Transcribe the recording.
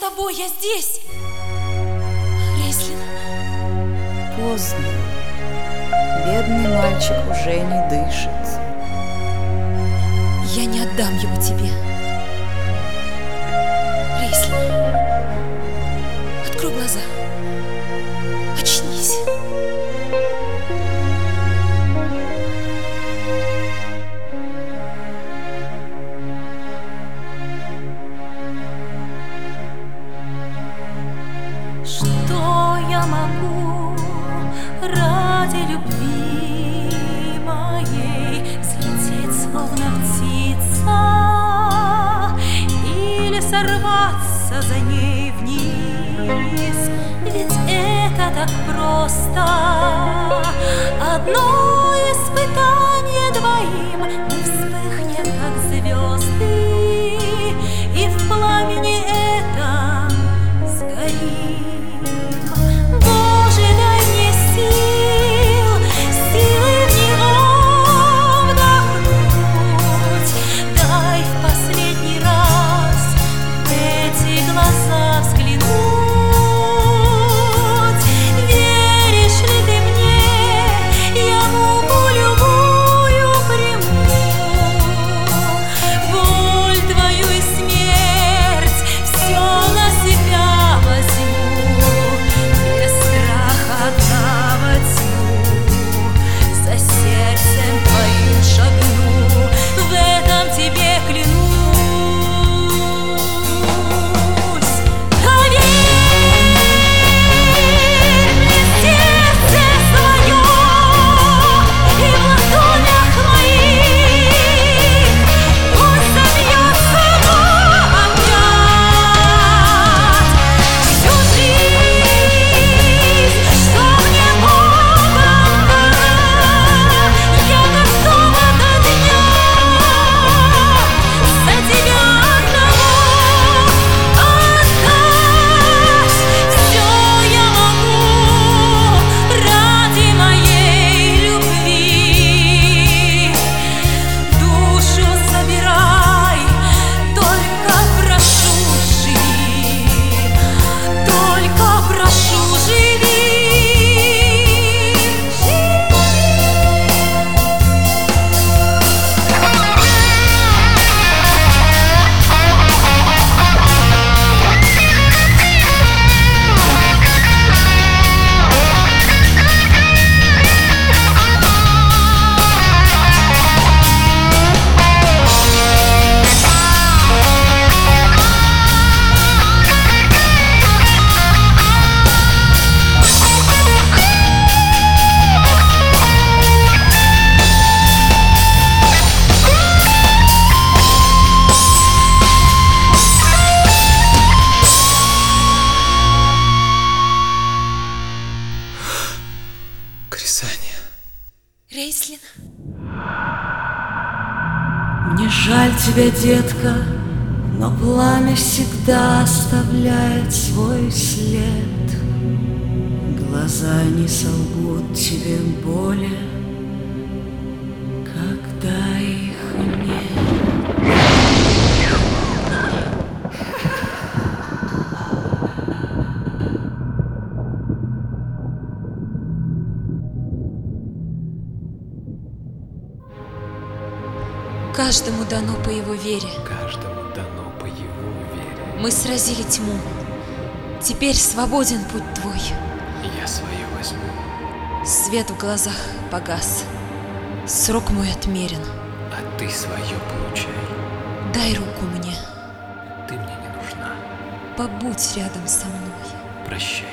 тобой, я здесь. Рейслин. Поздно. Бедный мальчик уже не дышит. Я не отдам его тебе. Рейслин, открой глаза. Очнись. Что я могу ради любви моей взлететь, словно птица, или сорваться за ней вниз? Ведь это так просто. Одно испытание двоим, мы вспыхнем, как звезды, и в пламени этом сгорим. Боже, дай мне силы в него вдохнуть. Дай в последний раз в эти глаза взглянуть. Веришь ли ты мне, я муку любую приму, боль твою и смерть все на себя возьму, без страха одна тьму, за сердцем твоим шагну, в этом тебе клянусь. Поверь мне, сердце свое, и в ладонях моих пусть забьется обряд. Всю жизнь, что мне Богом дана, я готова до дня за тебя одного отдать. Все я могу ради моей любви. Душу забирай, только прошу, живи, только прошу, живи. Крисания. Рейслин. Мне жаль тебя, детка, но пламя всегда оставляет свой след. Глаза не солгут тебе более, когда их нет. Каждому дано по его вере. Каждому дано по его вере. Мы сразили тьму. Теперь свободен путь твой. Я свое возьму. Свет в глазах погас. Срок мой отмерен. А ты свое получай. Дай руку мне. Ты мне не нужна. Побудь рядом со мной. Прощай.